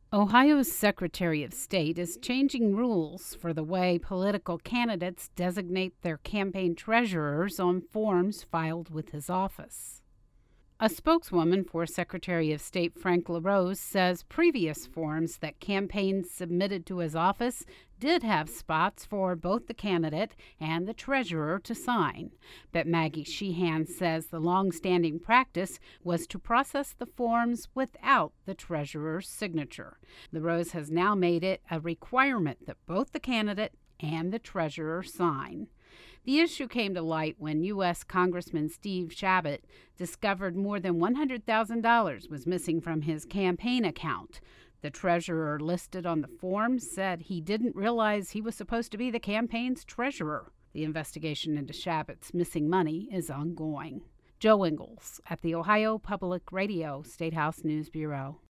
Ohio's Secretary of State is changing rules for the way political candidates designate their campaign treasurers on forms filed with his office. A spokeswoman for Secretary of State Frank LaRose says previous forms that campaigns submitted to his office did have spots for both the candidate and the treasurer to sign. But Maggie Sheehan says the long-standing practice was to process the forms without the treasurer's signature. LaRose has now made it a requirement that both the candidate and the treasurer sign. The issue came to light when U.S. Congressman Steve Chabot discovered more than $100,000 was missing from his campaign account. The treasurer listed on the form said he didn't realize he was supposed to be the campaign's treasurer. The investigation into Chabot's missing money is ongoing. Joe Ingles at the Ohio Public Radio State House News Bureau.